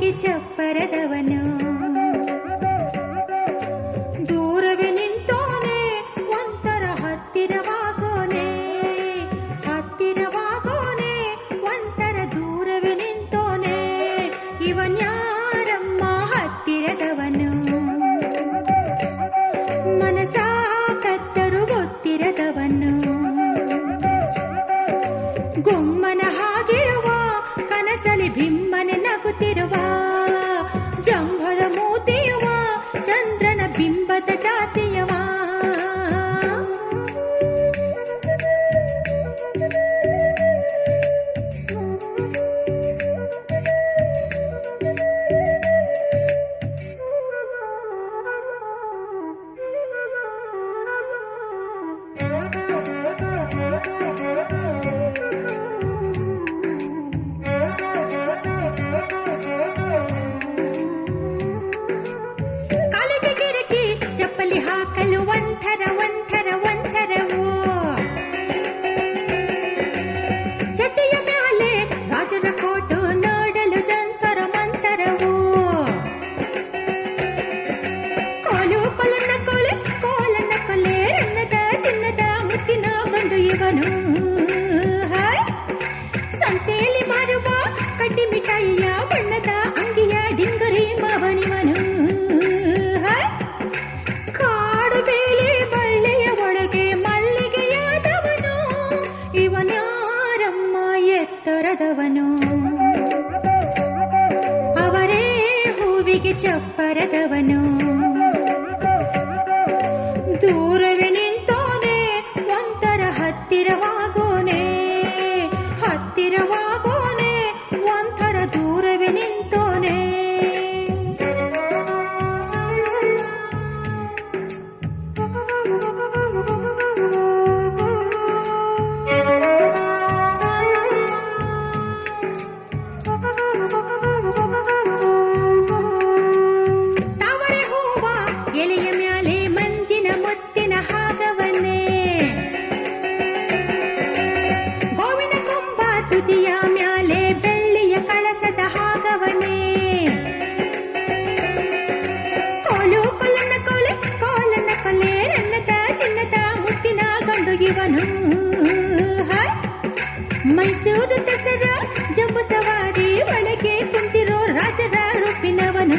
ಹೂವಿಗೆ ಚಪ್ಪರದವನು ದೂರವೇ ನಿಂತೋನೆ ಒಂಥರ ಹತ್ತಿರವಾಗೋನೆ ಹತ್ತಿರವಾಗೋನೆ ಒಂಥರ ದೂರವೇ ನಿಂತೋನೆ ಇವನ್ಯಾರಮ್ಮ ಹತ್ತಿರದವನು ಮನಸ ಕತ್ತರು ಗೊತ್ತಿರದವನು ಗುಮ್ಮನ ಹಾಗಿರುವ ಕನಸಲಿ ಬಿಮ್ಮನೆ ನಗುತ್ತಿರುವ ಜಂಭದ ಮೂತಿಯುವ ಚಂದ್ರನ ಬಿಂಬದ ಜಾತಿಯವ ಚಪ್ಪಲಿ ಹಾಕಲು ಒಂಥರವೋ ಚಟಿಯ ಮ್ಯಾಲೆ ರಾಜನ ಕೋಟು ನೋಡಲು ಜಂತರ ಮಂತರವೋ ಕೋಲನ್ನ ಕೊಲೆ ರನ್ನದ ಚಿನ್ನದ ಮುತ್ತಿನ ಬಂದು ಇವನು ಸಂತೆಯಲ್ಲಿ ಮಾರುವ ಕಡ್ಡಿ ಮಿಠಾಯಿಯ ಬಣ್ಣದ ಅಂಗಿಯ ಡಿಂಗರಿ ಮಾವನಿವನು ಕಾಡು ಬೇಳೆ ಬಳ್ಳೆಯ ಒಳಗೆ ಮಲ್ಲಿಗೆಯಾದವನು ಇವನ್ಯಾರಮ್ಮ ಎತ್ತರದವನು ಅವರೇ ಹೂವಿಗೆ ಚಪ್ಪರದವನು ದೂರವೇ ನಿಂತೋನೆ ಒಂಥರ ಹತ್ತಿರವಾಗೋನೆ ಹತ್ತಿರವಾಗೋನೆ ಒಂಥರ ದೂರವೇ ನಿಂತೋನೆ ತಾವರೆ ಹೂವ ಎಲೆಯ ಮ್ಯಾಲೆ ಮಂಜಿನ ಮುತ್ತಿನ ಹಾಗವನ್ನೇ ಗೋವಿನ ಕೊಂಬ ತುದಿಯ ಮ್ಯಾಲೆ ಬೆಳ್ಳಿಯ ಕಳಸದ ಹಾಗವನೇ ಕೋಲನ್ನ ಕೊಲೆ ರನ್ನದ ಚಿನ್ನದ ಮುತ್ತಿನ ಗಂಡು ಇವನು ಮೈಸೂರು ದಸರಾ ಜಂಬು ಸವಾರಿ ಒಳಗೆ ಕುಂತಿರೋ ರಾಜರ ರೂಪಿನವನು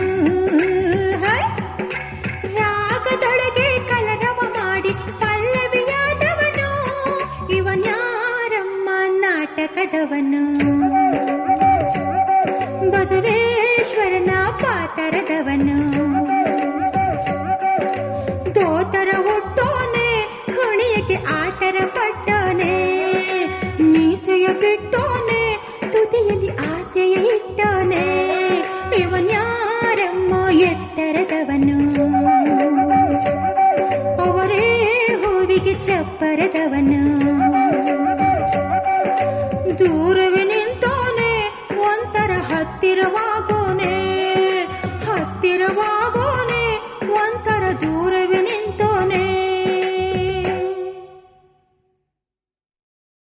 ರಾಗದೊಳಗೆ ಕಲರವ ಮಾಡಿ ಪಲ್ಲವಿಯಾದವನು ಇವನ್ಯಾರಮ್ಮ ನಾಟಕದವನು ಬಸವೇಶ್ವರನ ಪಾತರದವನು ದೋತರ ಹುಟ್ಟೋನೆ ಕುಣಿಯಕ್ಕೆ ಆಟರ ಪಟ್ಟೋನೆ ಮೀಸೆಯ ಬಿಟ್ಟೋನೆ ತುದಿಯಲ್ಲಿ ಆಸೆಯ ಇಟ್ಟೋನೆ ಇವನ್ಯಾರಮ್ಮ ಎತ್ತರದವನು ಅವರೇ ಹೂವಿಗೆ ಚಪ್ಪರದವನು ದೂರವೇ ನಿಂತೋನೆ ಒಂಥರ ಹತ್ತಿರವಾಗೋನೆ ಹತ್ತಿರವಾ